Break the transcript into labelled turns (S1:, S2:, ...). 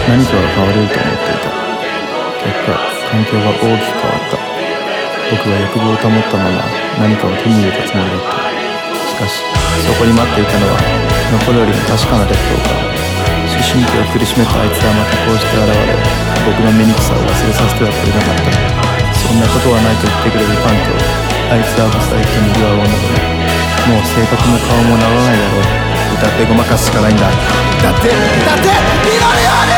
S1: 何かが変われると思っていた。結果、環境が大きく変わった。僕は欲望を保ったまま何かを手に入れたつもりだった。しかし、そこに待っていたのは残るよりも確かな劣等感。思春期を苦しめたあいつはまたこうして現れ、僕の醜さを忘れさせてはくれなかった。そんなことはないと言ってくれるパンと、あいつはブサイクに祝う女ども。もう性格も顔も治らないだろう。歌ってごまかすしかないんだ。だって祈るように